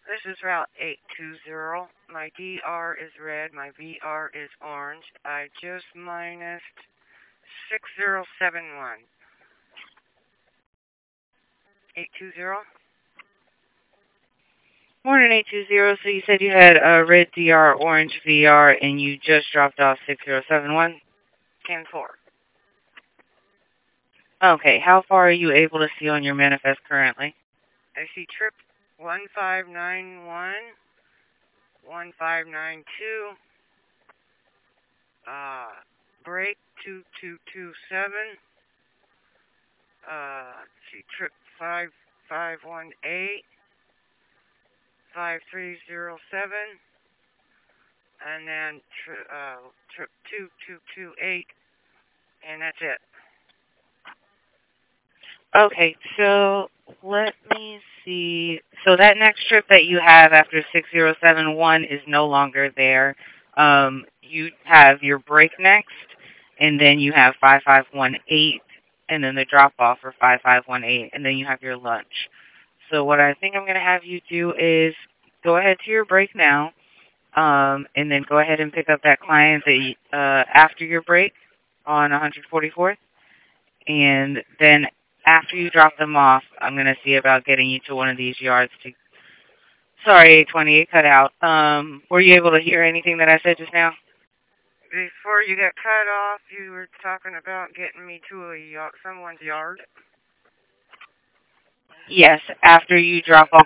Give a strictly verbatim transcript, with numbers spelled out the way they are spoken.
This is Route eight two zero. My D R is red. My V R is orange. I just minus six zero seven one. eight two zero? Morning eight two zero. So you said you had a red D R, orange V R, and you just dropped off six zero seven one? ten four. Okay, how far are you able to see on your manifest currently? I see trip one five nine one, one five nine two, uh, break two two two seven, uh, let's see, trip five five one eight, five three zero seven, and then tri uh, trip two two two eight, and that's it. Okay, so let me see. So that next trip that you have after six zero seven one is no longer there. Um, you have your break next, and then you have five five one eight, and then the drop-off for five five one eight, and then you have your lunch. So what I think I'm going to have you do is go ahead to your break now, um, and then go ahead and pick up that client that you, uh, after your break on one forty-fourth. And then after you drop them off, I'm going to see about getting you to one of these yards. To Sorry, eight twenty-eight cut out. Um, were you able to hear anything that I said just now? Before you got cut off, you were talking about getting me to a someone's yard. Yes, after you drop off